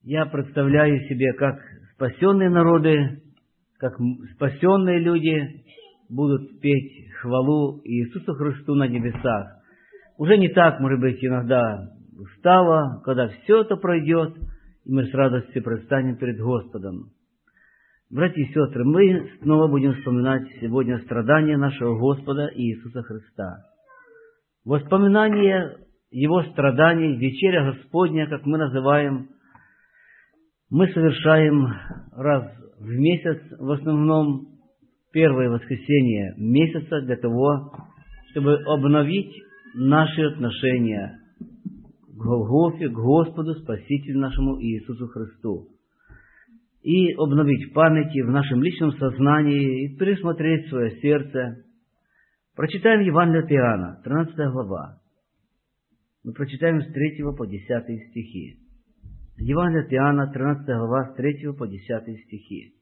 я представляю себе, как спасенные народы, как спасенные люди будут петь хвалу Иисусу Христу на небесах. Уже не так, может быть, иногда устало, когда все это пройдет, и мы с радостью предстанем перед Господом. Братья и сестры, мы снова будем вспоминать сегодня страдания нашего Господа Иисуса Христа. Воспоминание Его страданий, вечеря Господня, как мы называем, мы совершаем раз в месяц, в основном первое воскресенье месяца, для того, чтобы обновить наши отношения к Голгофе, к Господу, Спасителю нашему Иисусу Христу. И обновить в памяти, в нашем личном сознании, и пересмотреть свое сердце. Прочитаем Евангелие от Иоанна, 13 глава. Мы прочитаем с 3 по 10 стихи. Евангелие от Иоанна, 13 глава, с 3 по 10 стихи.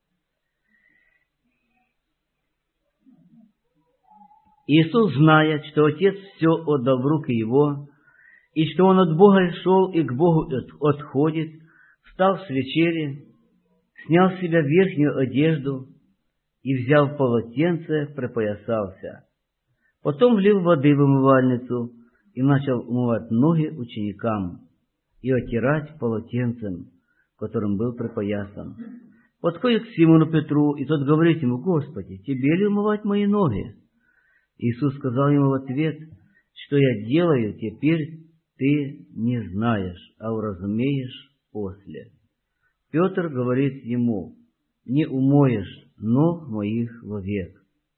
Иисус, зная, что Отец все отдал в руки Его, и что Он от Бога шел и к Богу отходит, встал с вечери, снял с себя верхнюю одежду и, взяв полотенце, припоясался. Потом влил воды в умывальницу и начал умывать ноги ученикам и оттирать полотенцем, которым был припоясан. Подходит к Симону Петру, и тот говорит ему: «Господи, тебе ли умывать мои ноги?» Иисус сказал ему в ответ: «Что я делаю, теперь ты не знаешь, а уразумеешь после». Петр говорит ему: «Не умоешь ног моих вовек».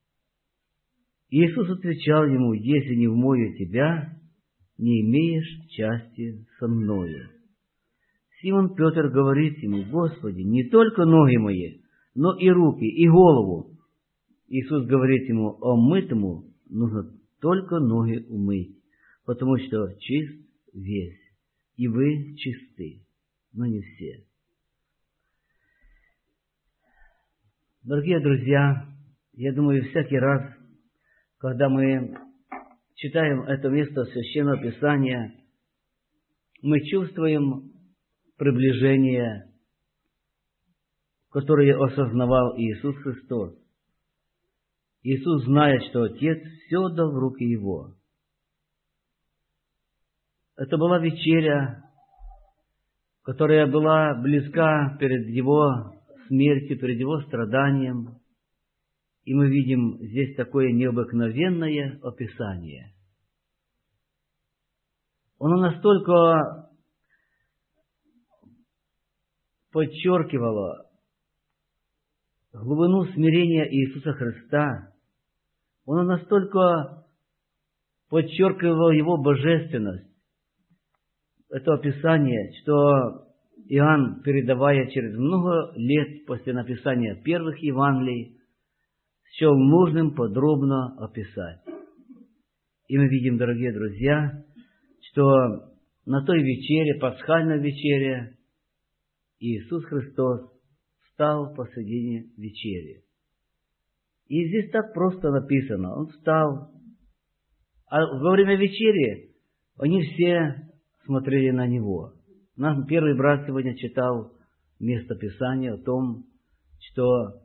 Иисус отвечал ему: «Если не умою тебя, не имеешь части со мною». Симон Петр говорит ему: «Господи, не только ноги мои, но и руки, и голову». Иисус говорит ему: «Омытому нужно только ноги умыть, потому что чист весь, и вы чисты, но не все». Дорогие друзья, я думаю, всякий раз, когда мы читаем это место Священного Писания, мы чувствуем приближение, которое осознавал Иисус Христос. Иисус знает, что Отец все отдал в руки Его. Это была вечеря, которая была близка перед Его смертью, перед Его страданием. И мы видим здесь такое необыкновенное описание. Оно настолько подчеркивало глубину смирения Иисуса Христа, оно настолько подчеркивало Его божественность. Это описание, что Иоанн, передавая через много лет после написания первых Евангелий, счел нужным подробно описать. И мы видим, дорогие друзья, что на той вечере, пасхальной вечере, Иисус Христос встал посредине вечери. И здесь так просто написано: Он встал. А во время вечери они все смотрели на Него. Наш первый брат сегодня читал место Писания о том, что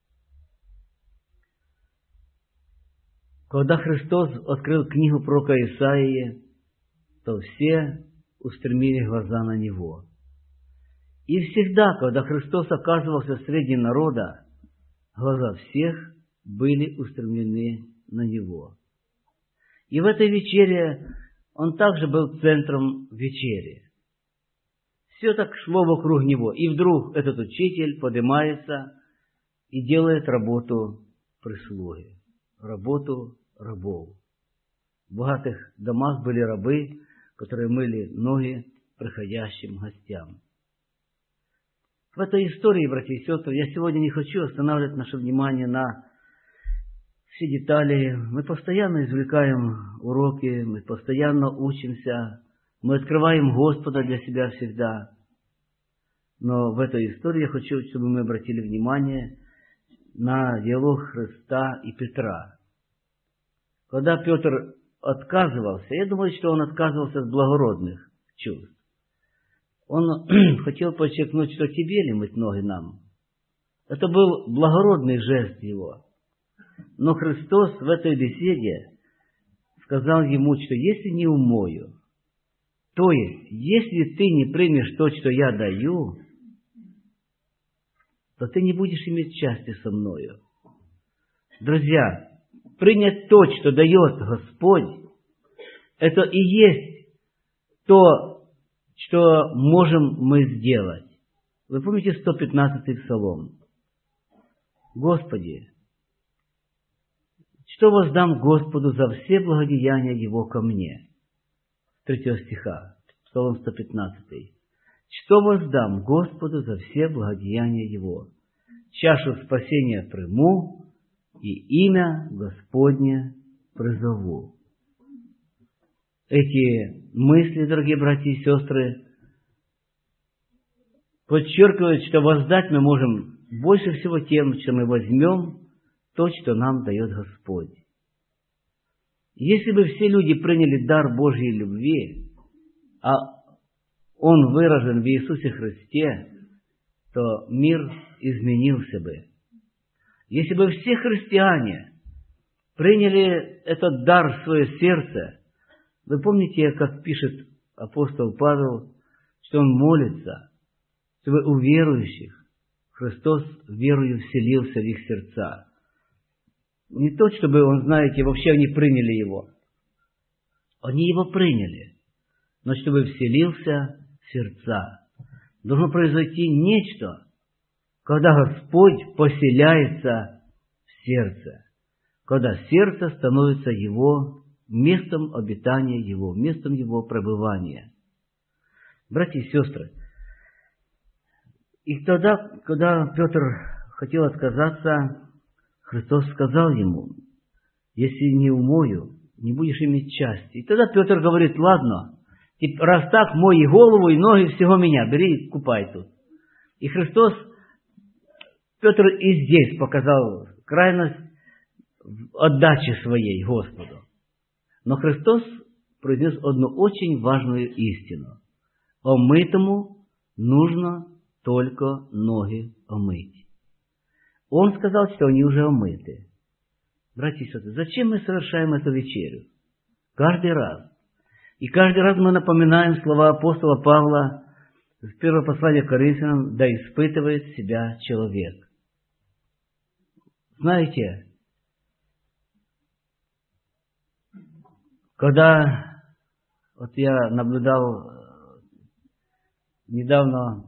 когда Христос открыл книгу пророка Исаии, то все устремили глаза на Него. И всегда, когда Христос оказывался среди народа, глаза всех были устремлены на Него. И в этой вечере Он также был центром вечери. Все так шло вокруг Него. И вдруг этот учитель поднимается и делает работу прислуги, работу рабов. В богатых домах были рабы, которые мыли ноги приходящим гостям. В этой истории, братья и сестры, я сегодня не хочу останавливать наше внимание на все детали. Мы постоянно извлекаем уроки, мы постоянно учимся, мы открываем Господа для себя всегда. Но в этой истории я хочу, чтобы мы обратили внимание на диалог Христа и Петра. Когда Петр отказывался, я думаю, что он отказывался от благородных чувств. Он хотел подчеркнуть, что тебе ли мыть ноги нам. Это был благородный жест его. Но Христос в этой беседе сказал ему, что если не умою, то есть, если ты не примешь то, что я даю, то ты не будешь иметь счастья со мною. Друзья, принять то, что дает Господь, это и есть то, что можем мы сделать. Вы помните 115-й Псалом? Господи, что воздам Господу за все благодеяния Его ко мне? 3 стиха, Псалом 115. Что воздам Господу за все благодеяния Его? Чашу спасения приму, и имя Господне призову. Эти мысли, дорогие братья и сестры, подчеркивают, что воздать мы можем больше всего тем, что мы возьмем то, что нам дает Господь. Если бы все люди приняли дар Божьей любви, а он выражен в Иисусе Христе, то мир изменился бы. Если бы все христиане приняли этот дар в свое сердце, вы помните, как пишет апостол Павел, что он молится, чтобы у верующих Христос верою вселился в их сердца. Не то, чтобы, он, знаете, вообще они приняли Его. Они Его приняли, но чтобы вселился в сердца. Должно произойти нечто, когда Господь поселяется в сердце, когда сердце становится Его местом обитания Его, местом Его пребывания. Братья и сестры, и тогда, когда Петр хотел отказаться, Христос сказал ему: если не умою, не будешь иметь части. И тогда Петр говорит: ладно, раз так, мой и голову, и ноги всего меня, бери и купай тут. И Христос, Петр и здесь показал крайность отдачи своей Господу. Но Христос произнес одну очень важную истину. Омытому нужно только ноги омыть. Он сказал, что они уже омыты. Братья и сестры, зачем мы совершаем эту вечерю? Каждый раз. И каждый раз мы напоминаем слова апостола Павла в первом послании к Коринфянам: да испытывает себя человек. Знаете, когда вот я наблюдал недавно,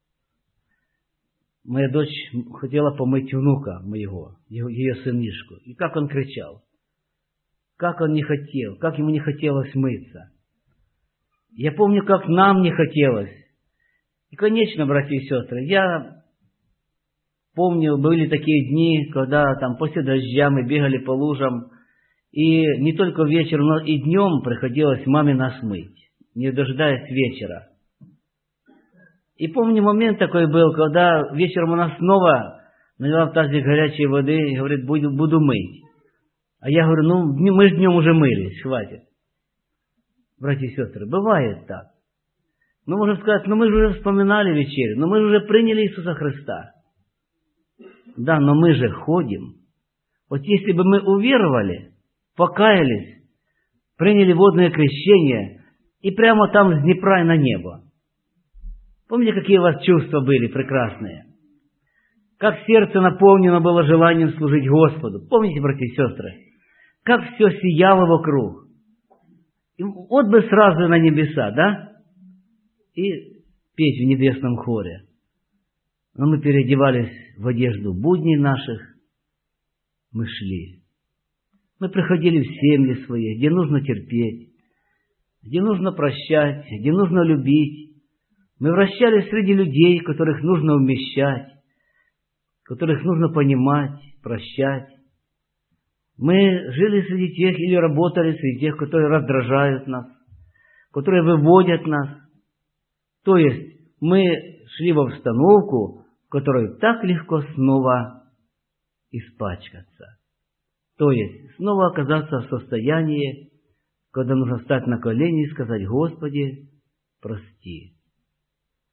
моя дочь хотела помыть внука моего, ее сынишку. И как он кричал. Как он не хотел, как ему не хотелось мыться. Я помню, как нам не хотелось. И, конечно, братья и сестры, я помню, были такие дни, когда там после дождя мы бегали по лужам, и не только вечером, но и днем приходилось маме нас мыть, не дожидаясь вечера. И помню, момент такой был, когда вечером она снова налила в тазик горячей воды и говорит: буду мыть. А я говорю: ну, мы же днем уже мылись, хватит. Братья и сестры, бывает так. Мы можем сказать: ну мы же уже вспоминали вечерю, но мы же уже приняли Иисуса Христа. Да, но мы же ходим. Вот если бы мы уверовали, покаялись, приняли водное крещение и прямо там с Днепра на небо. Помните, какие у вас чувства были прекрасные? Как сердце наполнено было желанием служить Господу. Помните, братья и сестры? Как все сияло вокруг. И вот бы сразу на небеса, да? И петь в небесном хоре. Но мы переодевались в одежду будней наших. Мы шли. Мы приходили в семьи свои, где нужно терпеть, где нужно прощать, где нужно любить. Мы вращались среди людей, которых нужно умещать, которых нужно понимать, прощать. Мы жили среди тех или работали среди тех, которые раздражают нас, которые выводят нас. То есть мы шли в обстановку, в которой так легко снова испачкаться. То есть снова оказаться в состоянии, когда нужно встать на колени и сказать: Господи, прости.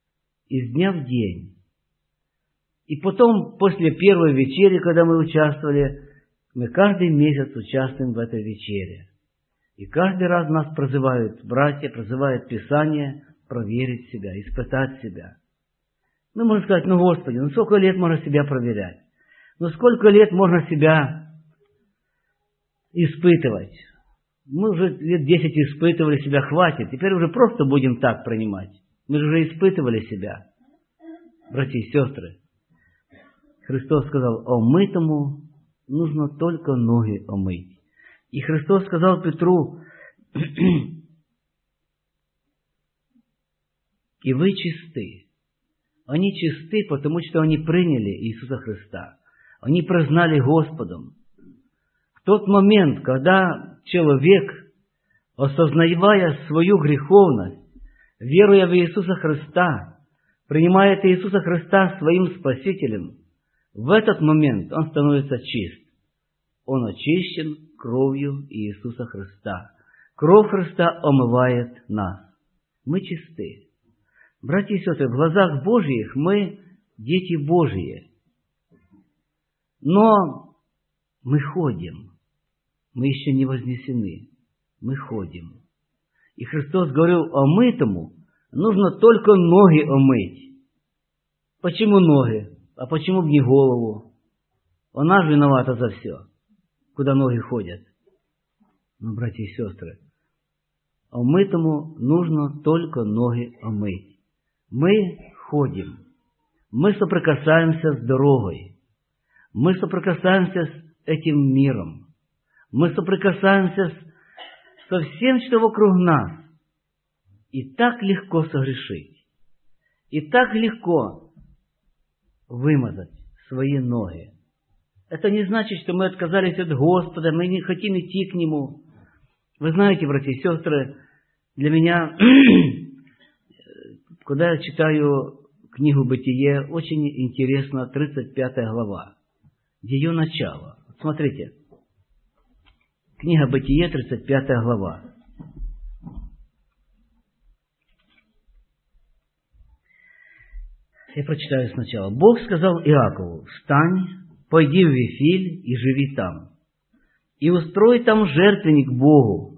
из дня в день. И потом, после первой вечери, когда мы участвовали, мы каждый месяц участвуем в этой вечере. И каждый раз нас призывают братья, призывают Писание проверить себя, испытать себя. Мы можем сказать: ну, Господи, ну сколько лет можно себя проверять? Ну сколько лет можно себя испытывать? Мы уже лет 10 испытывали себя, хватит. Теперь уже просто будем так принимать. Мы же уже испытывали себя. Братья и сестры, Христос сказал: омытому нужно только ноги омыть. И Христос сказал Петру: и вы чисты. Они чисты, потому что они приняли Иисуса Христа. Они признали Господом. В тот момент, когда человек, осознавая свою греховность, веруя в Иисуса Христа, принимает Иисуса Христа своим Спасителем, в этот момент он становится чист. Он очищен кровью Иисуса Христа. Кровь Христа омывает нас. Мы чисты. Братья и сестры, в глазах Божьих мы дети Божьи. Но мы ходим. Мы еще не вознесены. Мы ходим. И Христос говорил: омытому нужно только ноги омыть. Почему ноги? А почему бы не голову? Она же виновата за все, куда ноги ходят. Но, братья и сестры, омытому нужно только ноги омыть. Мы ходим, мы соприкасаемся с дорогой, мы соприкасаемся с этим миром, мы соприкасаемся со всем, что вокруг нас. И так легко согрешить, и так легко вымазать свои ноги. Это не значит, что мы отказались от Господа, мы не хотим идти к Нему. Вы знаете, братья и сестры, для меня, когда я читаю книгу «Бытие», очень интересна 35 глава, ее начало. Смотрите, книга «Бытие», 35 глава. Я прочитаю сначала. Бог сказал Иакову: «Встань, пойди в Вифиль и живи там, и устрой там жертвенник Богу,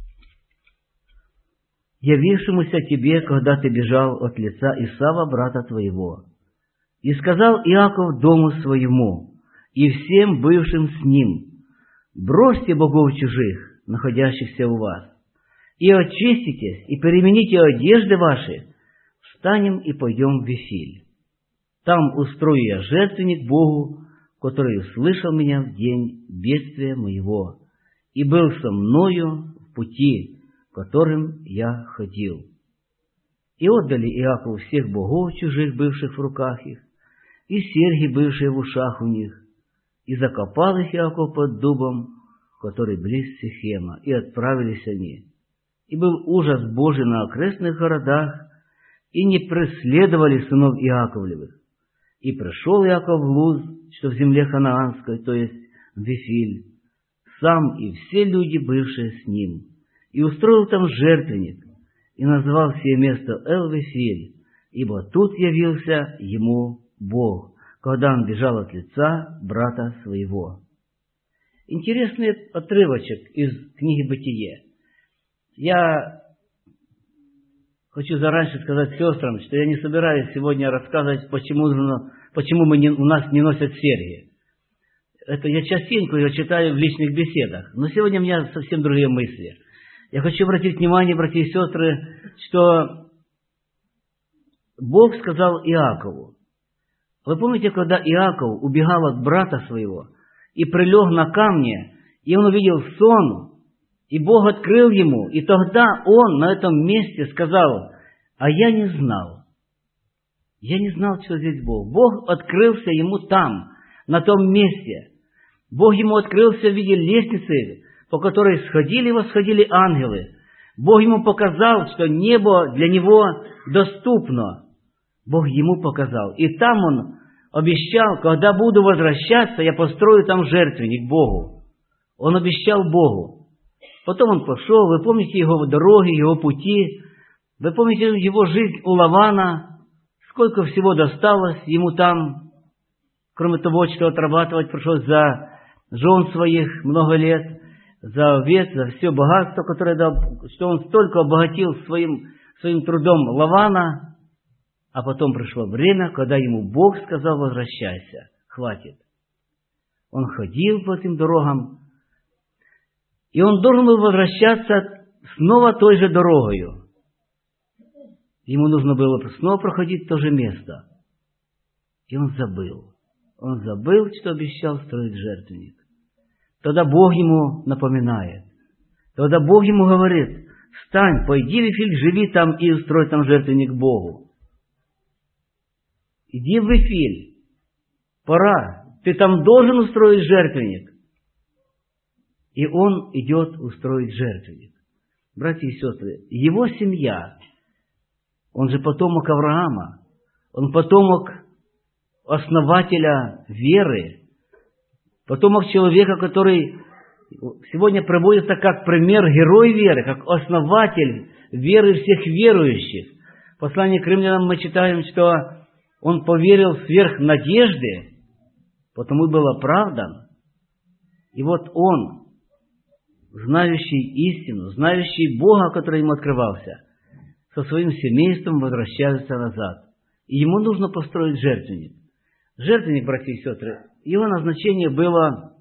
явившемуся тебе, когда ты бежал от лица Исава, брата твоего». И сказал Иаков дому своему и всем бывшим с ним: «Бросьте богов чужих, находящихся у вас, и очиститесь, и перемените одежды ваши, встанем и пойдем в Вифиль. Там устрою я жертвенник Богу, который услышал меня в день бедствия моего, и был со мною в пути, которым я ходил». И отдали Иакову всех богов чужих, бывших в руках их, и серьги, бывшие в ушах у них, и закопал их Иаков под дубом, который близ Сихема, и отправились они. И был ужас Божий на окрестных городах, и не преследовали сынов Иаковлевых. И пришел Иаков в Луз, что в земле ханаанской, то есть в Вифиль, сам и все люди, бывшие с ним, и устроил там жертвенник, и назвал сие место Эл-Вифиль, ибо тут явился ему Бог, когда он бежал от лица брата своего. Интересный отрывочек из книги «Бытие». Я хочу заранее сказать сестрам, что я не собираюсь сегодня рассказывать, почему у нас не носят серьги. Это я частенько ее читаю в личных беседах, но сегодня у меня совсем другие мысли. Я хочу обратить внимание, братья и сестры, что Бог сказал Иакову. Вы помните, когда Иаков убегал от брата своего и прилег на камне, и он увидел сон, и Бог открыл ему, и тогда он на этом месте сказал: «А я не знал. Я не знал, что здесь Бог». Бог открылся ему там, на том месте. Бог ему открылся в виде лестницы, по которой сходили и восходили ангелы. Бог ему показал, что небо для него доступно. Бог ему показал. И там он обещал: когда буду возвращаться, я построю там жертвенник Богу. Он обещал Богу. Потом он пошел, вы помните его дороги, его пути, вы помните его жизнь у Лавана, сколько всего досталось ему там, кроме того, что отрабатывать пришлось за жен своих много лет, за овец, за все богатство, которое дал, что он столько обогатил своим трудом Лавана, а потом пришло время, когда ему Бог сказал: возвращайся, хватит. Он ходил по этим дорогам, и он должен был возвращаться снова той же дорогою. Ему нужно было снова проходить то же место. И он забыл. Он забыл, что обещал строить жертвенник. Тогда Бог ему напоминает. Тогда Бог ему говорит: встань, пойди в Вифиль, живи там и устрой там жертвенник Богу. Иди в Вифиль. Пора. Ты там должен устроить жертвенник. И он идет устроить жертвенник. Братья и сестры, его семья, он же потомок Авраама, он потомок основателя веры, потомок человека, который сегодня приводится как пример, герой веры, как основатель веры всех верующих. В послании к Римлянам мы читаем, что он поверил сверх надежды, потому и был оправдан. И вот он, знающий истину, знающий Бога, который ему открывался, со своим семейством возвращается назад. И ему нужно построить жертвенник. Жертвенник, братья и сестры, его назначение было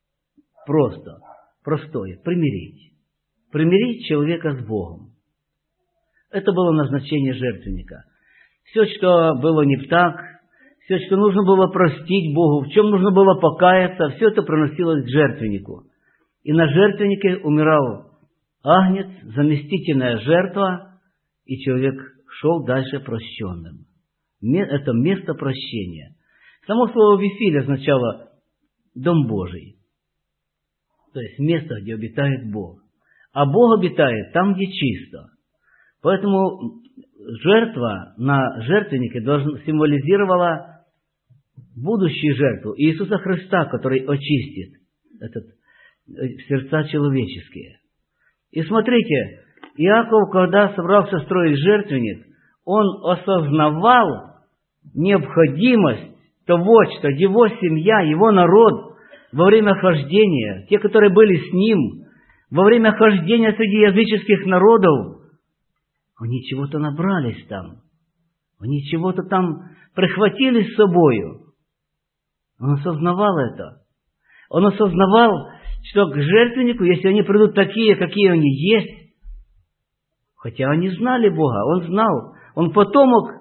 простое – примирить. Примирить человека с Богом. Это было назначение жертвенника. Все, что было не так, все, что нужно было простить Богу, в чем нужно было покаяться, все это приносилось к жертвеннику. И на жертвеннике умирал агнец, заместительная жертва, и человек шел дальше прощенным. Это место прощения. Само слово «Вифиль» означало «дом Божий», то есть место, где обитает Бог. А Бог обитает там, где чисто. Поэтому жертва на жертвеннике символизировала будущую жертву Иисуса Христа, который очистит сердца человеческие. И смотрите, Иаков, когда собрался строить жертвенник, он осознавал необходимость того, что его семья, его народ во время хождения, те, которые были с ним, во время хождения среди языческих народов, они чего-то набрались там, они чего-то там прихватили с собою. Он осознавал это. Он осознавал, что к жертвеннику, если они придут такие, какие они есть, хотя они знали Бога, он знал, он потомок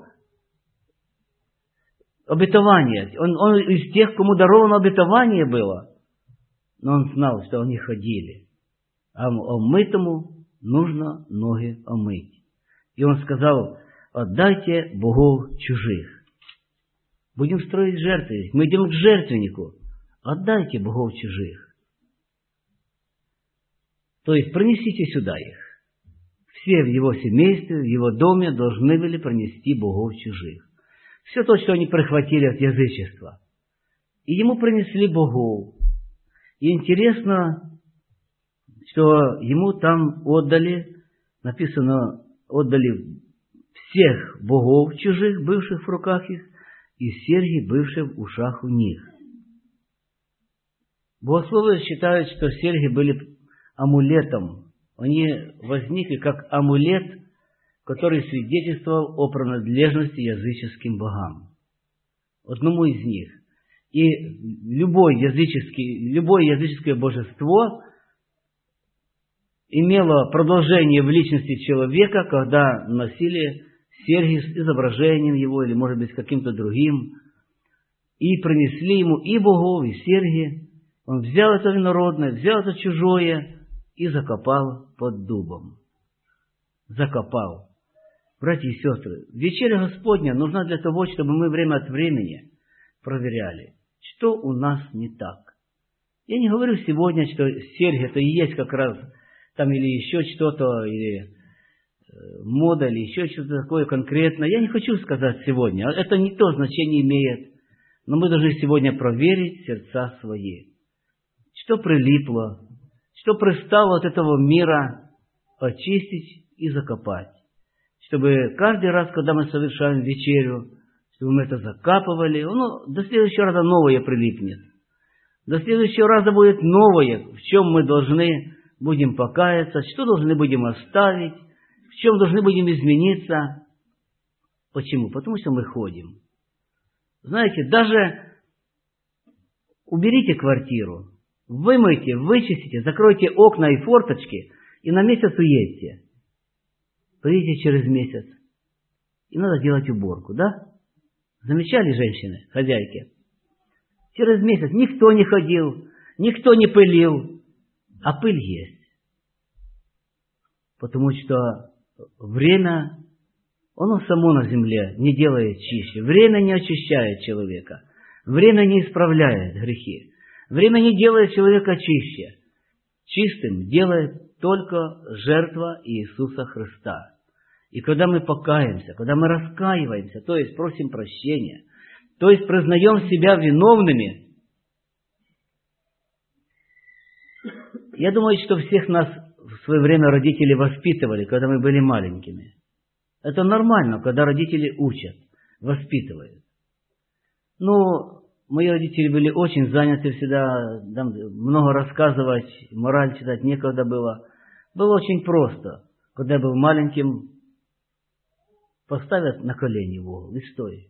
обетования, он из тех, кому даровано обетование было, но он знал, что они ходили, а омытому нужно ноги омыть. И он сказал: отдайте богов чужих. Будем строить жертвы, мы идем к жертвеннику, отдайте богов чужих. То есть принесите сюда их. Все в его семействе, в его доме должны были принести богов чужих. Все то, что они прихватили от язычества. И ему принесли богов. И интересно, что ему там отдали, написано, отдали всех богов чужих, бывших в руках их, и серьги, бывшие в ушах у них. Богословы считают, что серьги были амулетом. Они возникли как амулет, который свидетельствовал о принадлежности языческим богам. Одному из них. И любое языческое божество имело продолжение в личности человека, когда носили серьги с изображением его, или, может быть, с каким-то другим, и принесли ему и богов, и серьги. Он взял это инородное, взял это чужое и закопал под дубом. Закопал. Братья и сестры, вечеря Господня нужна для того, чтобы мы время от времени проверяли, что у нас не так. Я не говорю сегодня, что серьги это и есть как раз там или еще что-то, или мода, или еще что-то такое конкретное. Я не хочу сказать сегодня. Это не то значение имеет. Но мы должны сегодня проверить сердца свои. Что прилипло, что пристало от этого мира, очистить и закопать. Чтобы каждый раз, когда мы совершаем вечерю, чтобы мы это закапывали. До следующего раза новое прилипнет. До следующего раза будет новое, в чем мы должны будем покаяться, что должны будем оставить, в чем должны будем измениться. Почему? Потому что мы ходим. Знаете, даже уберите квартиру, вымойте, вычистите, закройте окна и форточки и на месяц уедьте. Приедете через месяц, и надо делать уборку, да? Замечали женщины, хозяйки? Через месяц никто не ходил, никто не пылил, а пыль есть. Потому что время, оно само на земле не делает чище. Время не очищает человека. Время не исправляет грехи. Время не делает человека чище. Чистым делает только жертва Иисуса Христа. И когда мы покаемся, когда мы раскаиваемся, то есть просим прощения, то есть признаем себя виновными, я думаю, что всех нас в свое время родители воспитывали, когда мы были маленькими. Это нормально, когда родители учат, воспитывают. Мои родители были очень заняты всегда, много рассказывать, мораль читать некогда было. Было очень просто. Когда я был маленьким, поставят на колени в угол и стой.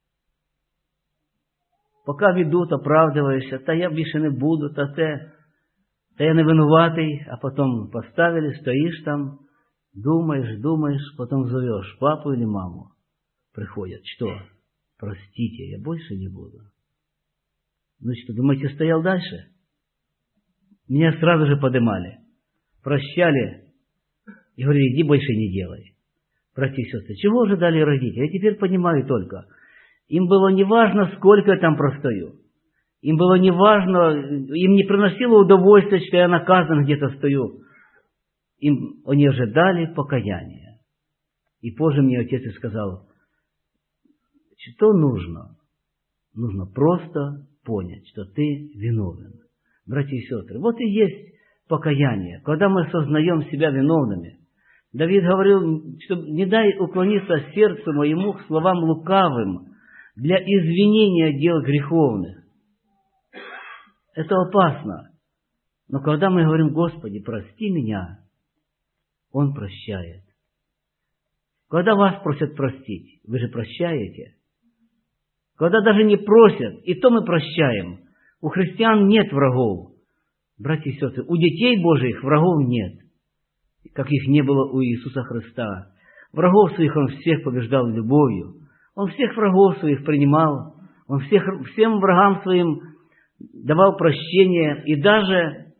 Пока ведут, оправдываешься, та я більше не буду, та я не винуватий, а потом поставили, стоишь там, думаешь, потом зовешь папу или маму. Приходят, что? Простите, я больше не буду. Что, думаете, стоял дальше? Меня сразу же поднимали, прощали и говорили, иди больше не делай. Братья и сестры, чего ожидали родители? Я теперь понимаю только. Им было не важно, сколько я там простою. Им было не важно, им не приносило удовольствия, что я наказан где-то стою. Они ожидали покаяния. И позже мне отец и сказал, что нужно? Нужно просто понять, что ты виновен. Братья и сестры, вот и есть покаяние, когда мы сознаем себя виновными. Давид говорил, что не дай уклониться сердцу моему к словам лукавым для извинения дел греховных. Это опасно. Но когда мы говорим, Господи, прости меня, Он прощает. Когда вас просят простить, вы же прощаете. Когда даже не просят, и то мы прощаем. У христиан нет врагов. Братья и сестры, у детей Божьих врагов нет, как их не было у Иисуса Христа. Врагов своих Он всех побеждал любовью. Он всех врагов своих принимал. Он всем врагам своим давал прощение. И даже,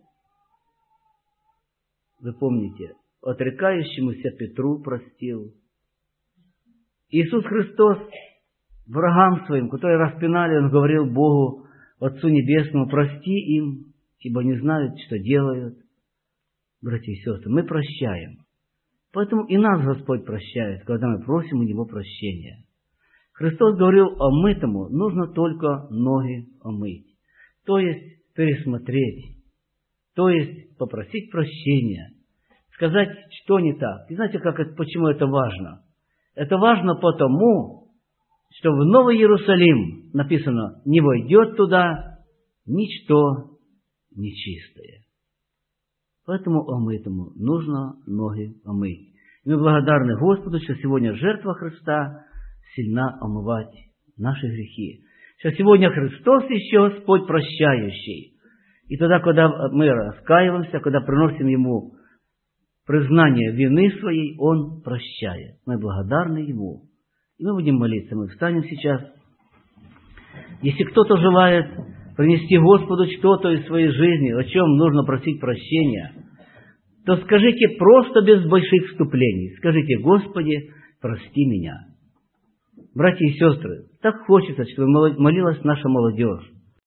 вы помните, отрекающемуся Петру простил. Иисус Христос врагам своим, которые распинали, Он говорил Богу, Отцу Небесному, прости им, ибо не знают, что делают. Братья и сестры, мы прощаем. Поэтому и нас Господь прощает, когда мы просим у Него прощения. Христос говорил, омытому нужно только ноги омыть. То есть пересмотреть, то есть попросить прощения, сказать, что не так. И знаете, почему это важно? Это важно потому, что в Новый Иерусалим написано, не войдет туда ничто нечистое. Поэтому омытому нужно ноги омыть. И мы благодарны Господу, что сегодня жертва Христа сильна омывать наши грехи. Что сегодня Христос еще Господь прощающий. И тогда, когда мы раскаиваемся, когда приносим Ему признание вины своей, Он прощает. Мы благодарны Ему. И мы будем молиться. Мы встанем сейчас. Если кто-то желает принести Господу что-то из своей жизни, о чем нужно просить прощения, то скажите просто без больших вступлений. Скажите, Господи, прости меня. Братья и сестры, так хочется, чтобы молилась наша молодежь.